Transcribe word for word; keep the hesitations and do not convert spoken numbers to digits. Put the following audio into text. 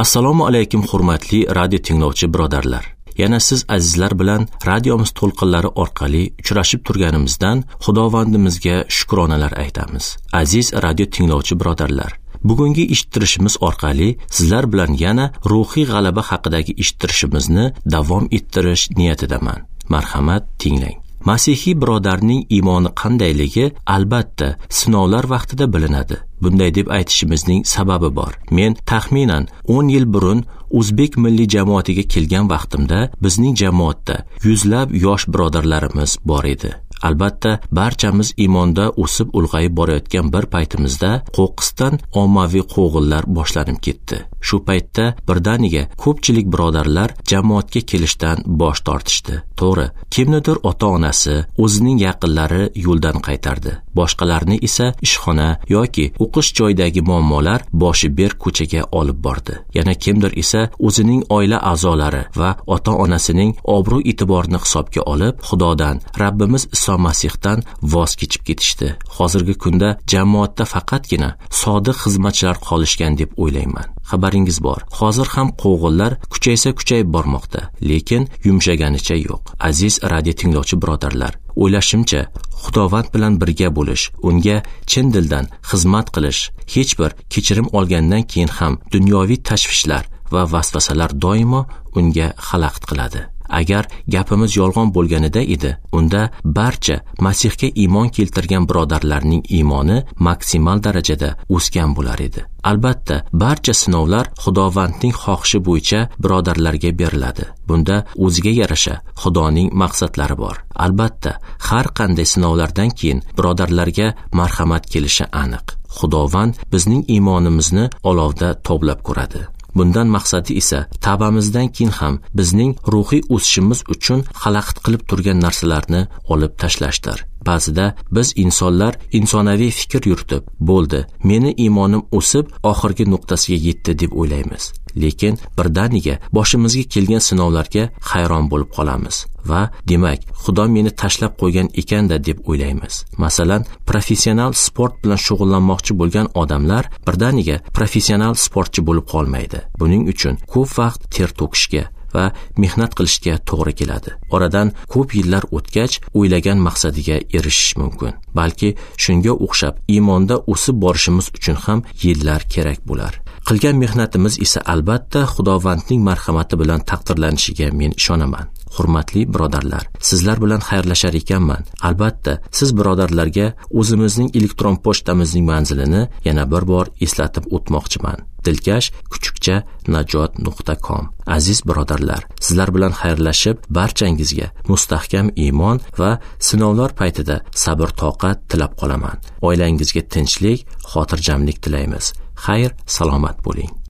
Assalomu alaykum hurmatli radio tinglovchi birodarlar. Yana siz azizlar bilan radiomiz to'lqinlari orqali uchrashib turganimizdan Xudovandimizga shukronalar aytamiz. Aziz radio tinglovchi birodarlar, bugungi eshittirishimiz orqali sizlar bilan yana ruhiy g'alaba haqidagi eshittirishimizni davom ettirish niyatidaman. Marhamat, tinglang. Masihiy birodarning iymoni qandayligi albatta sinovlar vaqtida bilinadi. Bunday deb aytishimizning sababi bor. Men taxminan o'n yil burun O'zbek milliy jamoatiga kelgan vaqtimda bizning jamoatda yuzlab yosh birodarlarimiz bor edi. Albatta, barchamiz iymonda o'sib ulg'ayib borayotgan bir paytimizda qo'qqisdan ommaviy qo'g'inlar boshlanib ketdi. Shu paytda birdaniga ko'pchilik birodarlar jamoatga kelishdan bosh tortishdi. To'g'ri, kimnidir ota-onasi, o'zining yaqinlari yo'ldan qaytardi. Boshqalarni esa ishxona yoki o'qish joyidagi muammolar boshi ber ko'chaga olib bordi. Yana kimdir esa o'zining oila a'zolari va ota-onasining obro' e'tiborini hisobga olib, Xudodan, Rabbimiz Iso Masihdan voz kechib ketishdi. Hozirgi kunda jamoatda faqatgina sodiq xizmatchilar qolishgan deb o'ylayman. Xabaringiz bor, hozir ham qo'g'inlar kuchaysa kuchayib bormoqda, lekin yumshaganicha yo'q. Aziz radio tinglovchi birodarlar, o'ylashimcha, Xudovand bilan birga bo'lish, unga chin dildan xizmat qilish, hech bir kechirim olgandan keyin ham dunyoviy tashvishlar va vasvasalar doimo unga xalaqit qiladi. Agar gapimiz yolg'on bo'lganida edi, unda barcha Masihga iymon keltirgan birodarlarning iymoni maksimal darajada o'sgan bo'lar edi. Albatta, barcha sinovlar Xudovandning xohishi bo'yicha birodarlarga beriladi. Bunda o'ziga yarasha Xudoning maqsadlari bor. Albatta, har qanday sinovlardan keyin birodarlarga marhamat kelishi aniq. Xudovand bizning iymonimizni olovda toblab ko'radi. Bundan maqsadi esa tavbamizdan keyin ham bizning ruhiy o'sishimiz uchun xalaqit qilib turgan narsalarni olib tashlashdir. Ba'zida biz insonlar insonaviy fikr yuritib, bo'ldi, meni iymonim o'sib, oxirgi nuqtasiga yetdi deb o'ylaymiz. Lekin birdaniga boshimizga kelgan sinovlarga hayron bo'lib qolamiz va demak, Xudo meni tashlab qo'ygan ekanda deb o'ylaymiz. Masalan, professional sport bilan shug'ullanmoqchi bo'lgan odamlar birdaniga professional sportchi bo'lib qolmaydi. Buning uchun ko'p vaqt ter to'kishga va mehnat qilishga to'g'ri keladi. Oradan ko'p yillar o'tgach, o'ylagan maqsadiga erishish mumkin. Balki shunga o'xshab iymonda o'sib borishimiz uchun ham yillar kerak bo'lar. Qilgan mehnatimiz esa albatta Xudovandning marhamati bilan taqdirlanishiga men ishonaman. Hurmatli birodarlar, sizlar bilan xayrlashar ekanman. Albatta, siz birodarlarga o'zimizning elektron pochtamizning manzilini yana bir bor eslatib o'tmoqchiman. dilkash kuchukcha najot nuqta com. Aziz birodarlar, sizlar bilan xayrlashib, barchangizga mustahkam iymon va sinovlar paytida sabr toqat tilab qolaman. Oilangizga tinchlik, xotirjamlik tilaymiz. Xayr, salomat bo'ling.